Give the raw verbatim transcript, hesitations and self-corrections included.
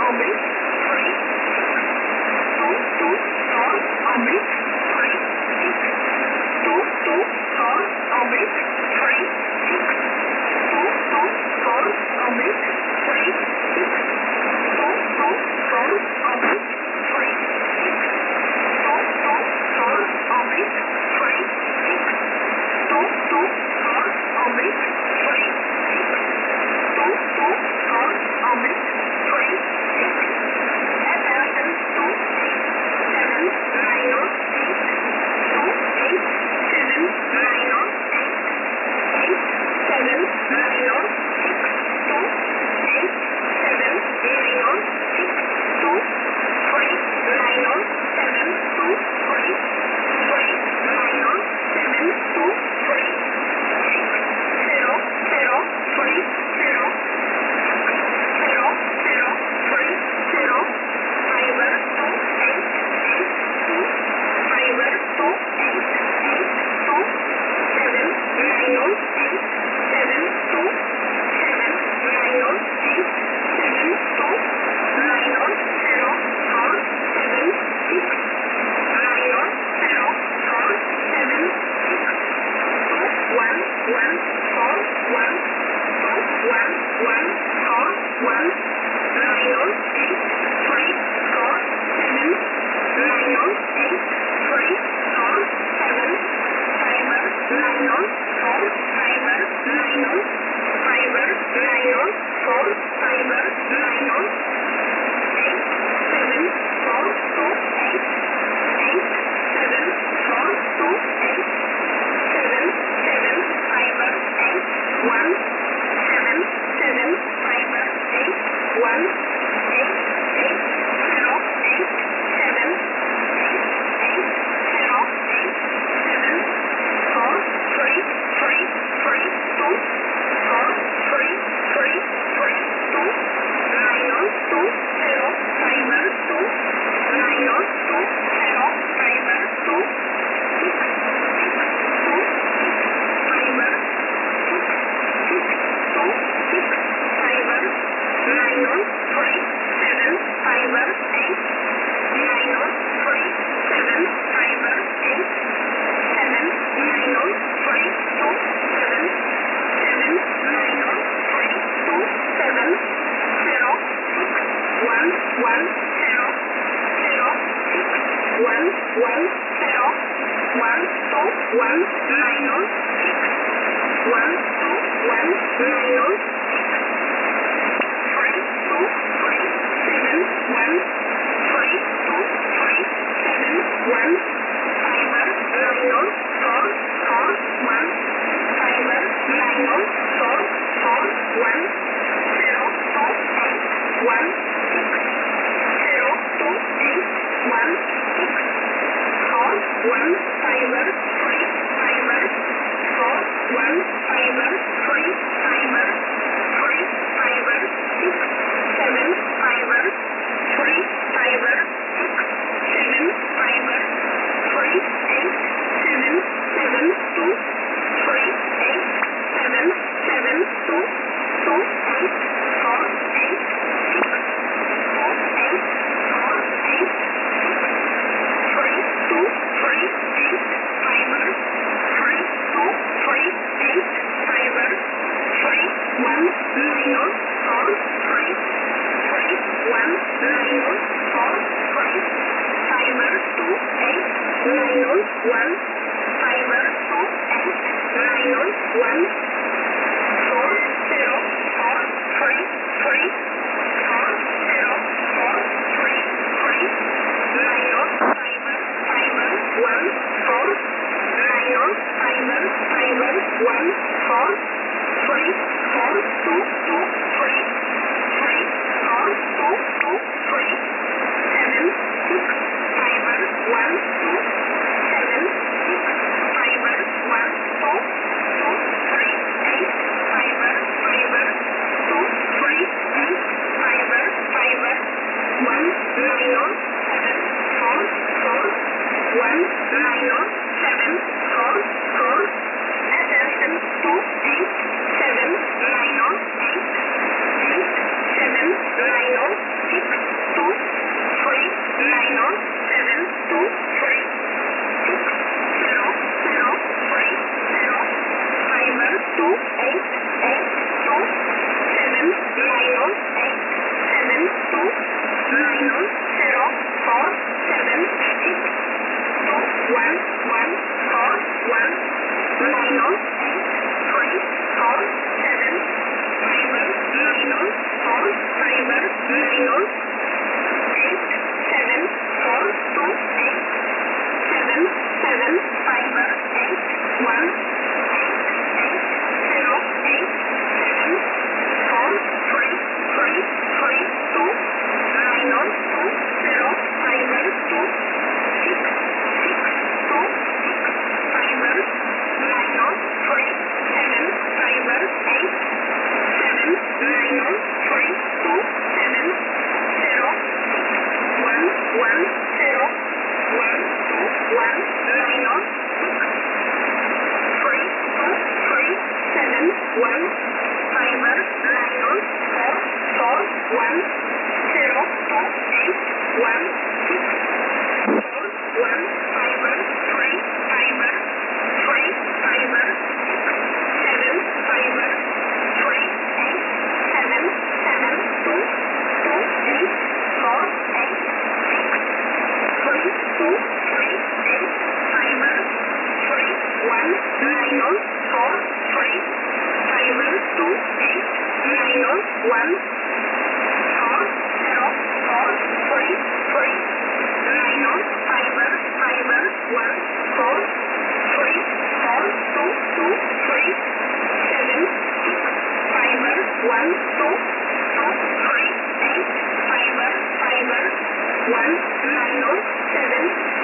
oblique three, two, two, four, oblique three, six, two, two, four, oblique three, six, two, two, four, oblique three, six, two, two, four, oblique three, six, two, two, four, oblique three, six, two, two, four, oblique three, six, two, two, four, oblique three, six. Attention to eight, seven, nine, eight, two, eight, seven, nine, eight, eight, seven, nine, six, two, eight, seven, nine, six, two, three, nine, seven, two, three, three, nine, seven, two, three, six, zero, zero, three, zero, zero, zero, three, zero, five, two, eight, eight, two, five, two, eight, eight, two, seven, nine, eight, seven, two, seven, nine, eight, seven, two, nine, zero, four, seven, six, nine, zero, four, seven, six, two, one, one, four, one, two, one, one, four, one, nine, eight, three, four, seven, nine, eight, three, four, seven, five, nine, four, five, nine, five, nine, four, five, nine, eight, seven, four, two, eight, eight, seven, four, two, eight, seven, seven, five, eight, one, seven, seven, five, eight, one, eight, eight, zero, eight, seven, eight, eight, zero, eight, seven, four, three, three, three, two, four, three, three, three, two, nine, two, zero, five, two, nine, two, zero, five, two, six, six, two, six, five, six, six, two, six, five, nine, three, seven, five, eight, nine, three, seven, five, eight, seven, nine, three, two, seven, seven, nine, three, two, seven, zero, six, one, one, zero, zero, six, one, one, zero, one, two, one, nine, six, one, two, one, nine, six, three, two, three, seven, one, three, two, three, seven, one, five, nine, four, four, one, five, nine, four, four, one, zero, two, eight, one, six, zero, two, eight, one, six, four, one, five, three, five, four, one, five, three, five, three, five, six, seven, five, three, five, six, seven, five, three, eight, seven, seven, two, three, eight, seven, seven, two, two, eight, four, eight, six, two, eight, four, eight, six, three, two, three, eight, five, three, two, three, eight, five, three, one, nine, four, three, three, one, nine, four, three, five, two, eight, nine, one, five, two, eight, nine, one, four, zero, four, three, three, four, zero, four, three, three, nine, five, five, one, four, nine, five, five, one, four, three, four, two, two, three, three, four, two, two, three, seven, six, five, one, two, seven, six, five, one, two, two, three, nine zero four seven six two one one four one nine eight three four seven five nine four five nine eight seven four two eight seven seven five eight one eight eight zero eight seven four three three three two nine two zero five two six six two six five nine three seven five eight seven nine three two seven zero six one one zero one two one nine six three two three seven one five nine four four one zero two eight one six four one five three five three five six seven five three eight seven seven two two eight four eight six three two three eight five three one nine four three five two eight nine one four zero four three three nine five five one four three four two two three seven six five one two two three eight five five one nine seven